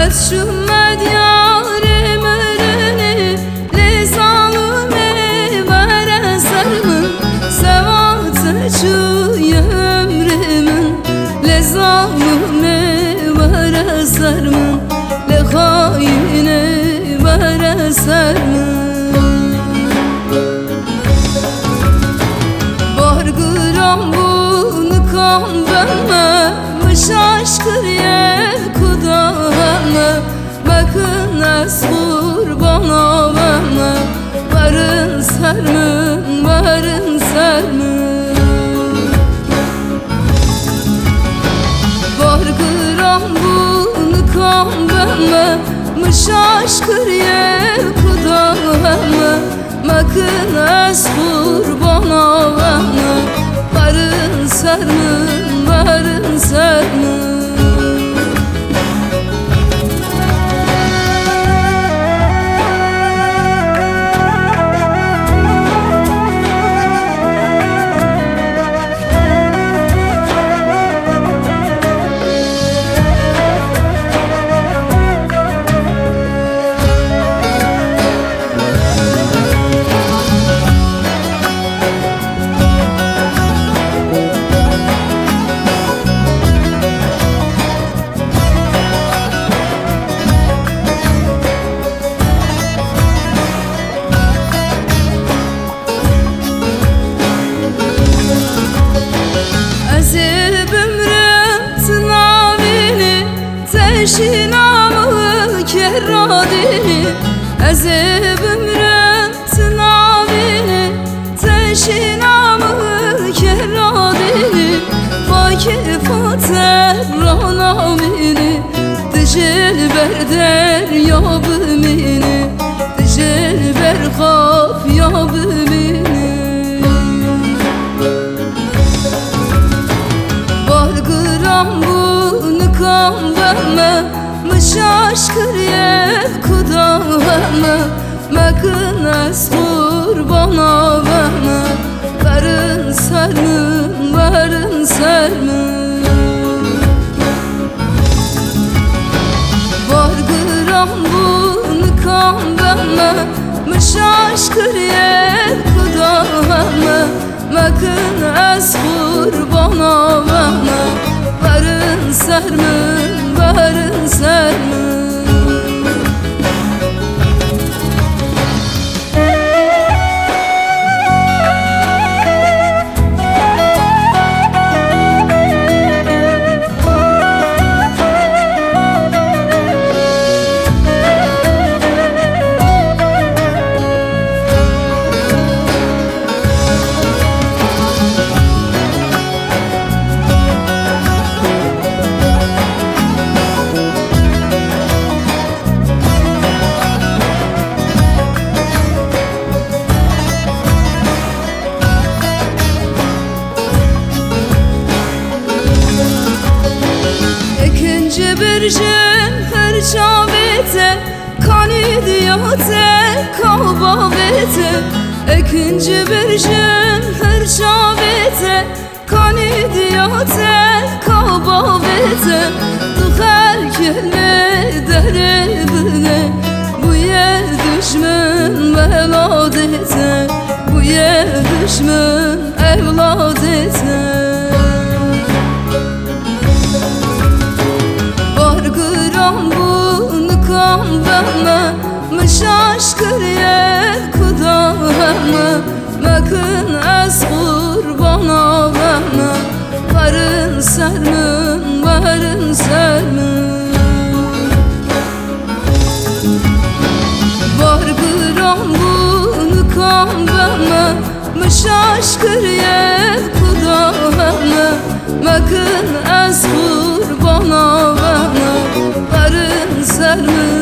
شومد یارم ارنی لزالمه بر سرمن سوات چوی ömrümün lezalmه بر سرمن لخاینه بر سرمن bargıram bunu kan benme mış aşkır ye kudame bakın az kurbana benme varın sermin varın sermin bargıram bunu kan benme mış aşkır ye kudame bakın az kurbana benme varın sermin varın sermin شنامه کردی از ömrüm tınavini teşinamı kerdini fakir fater ranamini dicil berder yabımini dicil berkaf yabımini bargıram bunu kan benme mış aşkır ye kudame mekın ez kurbana benme varın sermin varın sermin bargıram bunu kan benme mış aşkır ye kudame mekın ez kurbana benme varın sermin varın sermin Birjin her çavete kanidiyate kavbavete ikinci birjin her çavete kanidiyate kavbavete tu herkele derebine bu yer düşmün evladete bu yer düşmün evladete benme mış aşkır ye kudame mekın ez kurbana benme varın sermin varın sermin bargıram bunu kan benme mış aşkır ye kudame mekın ez kurbana benme varın sermin